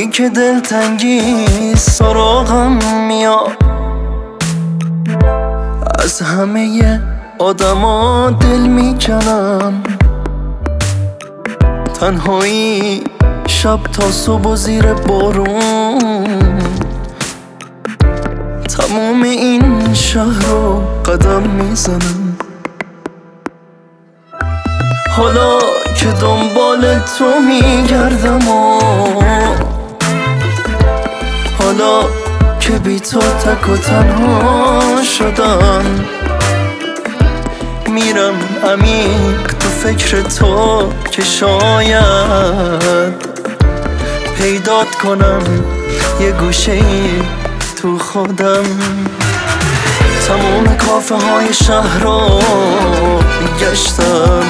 که دلتنگی سراغم میاد، از همه آدما دل میکنم، تنهایی شب تا صبح و زیر بارون، تموم این شهر رو قدم میزنم. حالا که دنبال تو میگردم و حالا که بی تو تک و تنها شدم، میرم عمیق تو فکر تو که شاید پیدات کنم یه گوشه‌ای تو خودم. تمام کافه های شهر رو گشتم،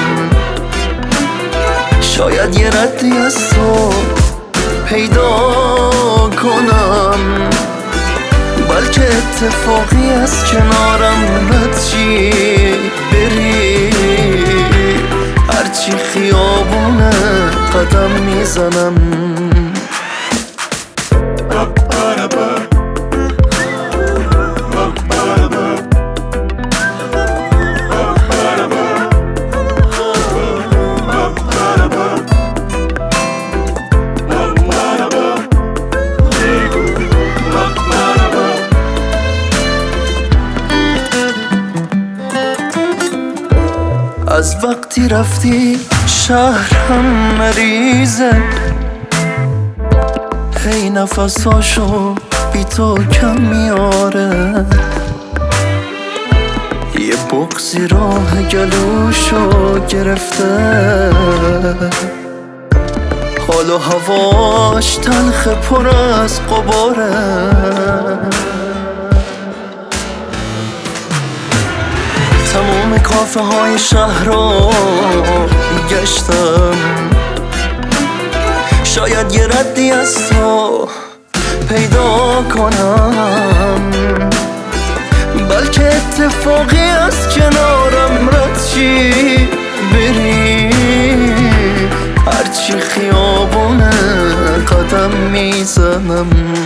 شاید یه ردی از تو پیدا کنم، بلکه اتفاقی از کنارم رد چی بری، هرچی خیابونه قدم میزنم. از وقتی رفتی شهر هم مریضه، هی نفساشو بی تو کم میاره، یه بغضی راه گلوشو گرفته، حال و هواش تلخ پر از غباره. تمام کافه های شهر رو گشتم، شاید یه ردی از تو پیدا کنم، بلکه اتفاقی از کنارم رد چی بری، هرچی خیابونه قدم میزنم.